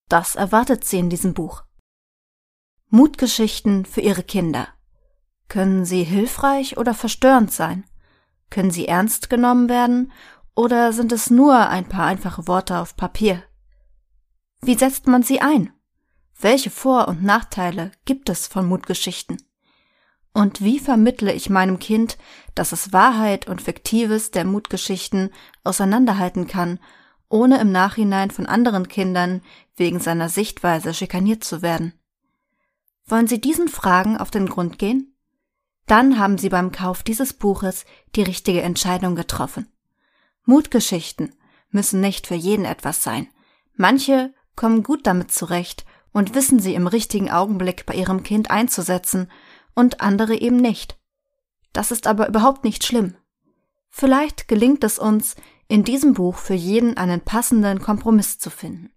Das erwartet Sie in diesem Buch. Mutgeschichten für Ihre Kinder. Können sie hilfreich oder verstörend sein? Können sie ernst genommen werden oder sind es nur ein paar einfache Worte auf Papier? Wie setzt man sie ein? Welche Vor- und Nachteile gibt es von Mutgeschichten? Und wie vermittle ich meinem Kind, dass es Wahrheit und Fiktives der Mutgeschichten auseinanderhalten kann, ohne im Nachhinein von anderen Kindern wegen seiner Sichtweise schikaniert zu werden? Wollen Sie diesen Fragen auf den Grund gehen? Dann haben Sie beim Kauf dieses Buches die richtige Entscheidung getroffen. Mutgeschichten müssen nicht für jeden etwas sein. Manche kommen gut damit zurecht und wissen sie im richtigen Augenblick bei ihrem Kind einzusetzen und andere eben nicht. Das ist aber überhaupt nicht schlimm. Vielleicht gelingt es uns, in diesem Buch für jeden einen passenden Kompromiss zu finden.